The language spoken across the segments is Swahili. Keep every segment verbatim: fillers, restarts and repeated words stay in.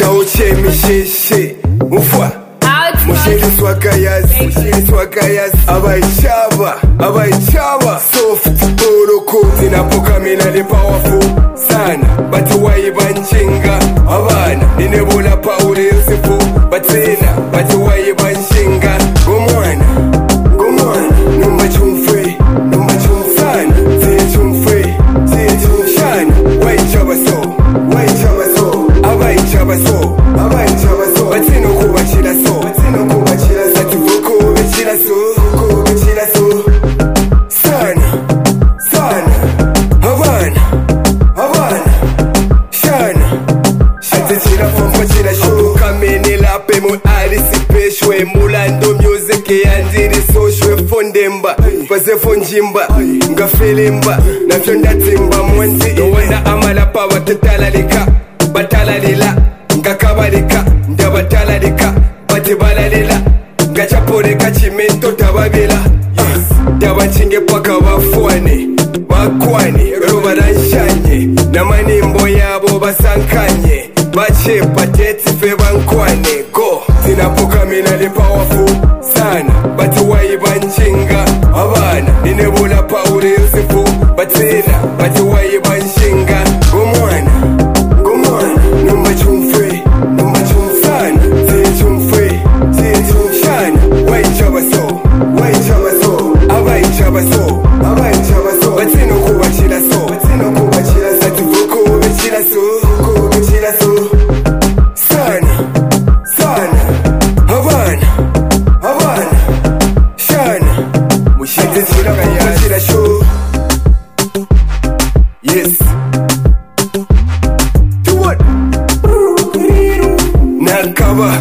Auche misheshi Ufwa Mushiri swakayas Mushiri swakayas Abaichaba Abaichaba Soft Boroko Zinapoka minali powerful Sana Bati waibanchinga Abana Ninebola paure yosefu Batina Bati waibanchinga Gomwana Gomwana Numba chumfwe Numba chumfana Ziye chumfwe Ziye chumshana Waichaba so Waichaba so Abaichaba so Abaichaba so Batino kuba chila so Batino kuba chila so Ativuko ube chila so Vuko ube chila so Sana Sana Habana Habana Shana Ati chila fompa chila show Kamene lape mu alisi peshwe Mulando music yandiri so shwe fondemba Pase fonjimba Nga filimba Na fyonda timba mwanzi Nowanda amala pa watatalalika Batalalila Nga kabalika Nda batalalika Bati balalila Nga chaporeka chimento tababila Daba chinge paka wafuane Wakwane Roba ranshanye Na manimbo yabo basankanye Bache pateti fe bankwane Go Zinapoka minali powerful Sana Bati waibanchinga Abana Ninebola paure yosefu Batina Bati waibanchinga Gomwana Gomwana Numba chumfwe Numba chumfana Ziye chumfwe Ziye chumshana Waichaba so Waichaba so Abaichaba so Abaichaba so Batino kuba chila so Batino kuba chila so Ativuko ube chila so Vuko ube chila so Sana Sana Habana Habana Shana Mushite chila kuba chila show Yes Do what? Nakaba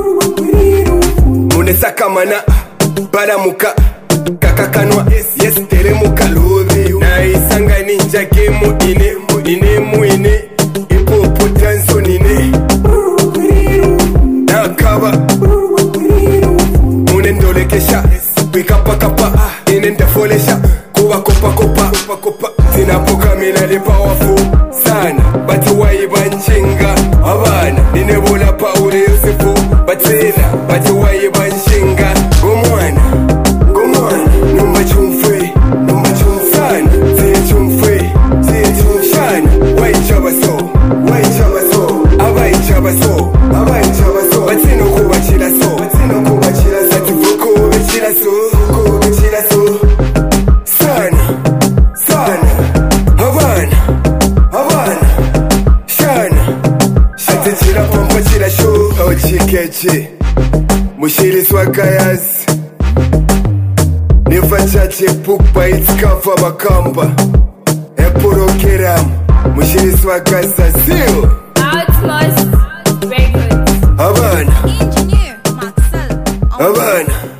Munesaka mana Baramuka Kakakanwa Yes teremuka Na isanga ninja gemu ine Ine muine Ipopo tanso nine Nakaba Munendolekesha Pikapa kapa Inendafolesha Kuba kopa kopa Zinapoka minali powerful Sana Bati waibanchinga Abana Ninebola paure yosefu Batina Bati waibanchinga Gomwana Gomwana Numba chumfwe Numba chumfana Ziye chumfwe Ziye chumshana Waichaba so Waichaba so Abaichaba so Abaichaba so Batino kuba chila so Batino kuba chila so Ativuko ube chila so Vuko ube chila so Sana Sana Habana Habana Shana Ati chila pompa chila show Ochikechi Mushiri swakayas Nifa chache pukpa itikafa bakamba Epuro kiram Mushiri swakasa zio Outmost Records Habana Engineer Maxel Habana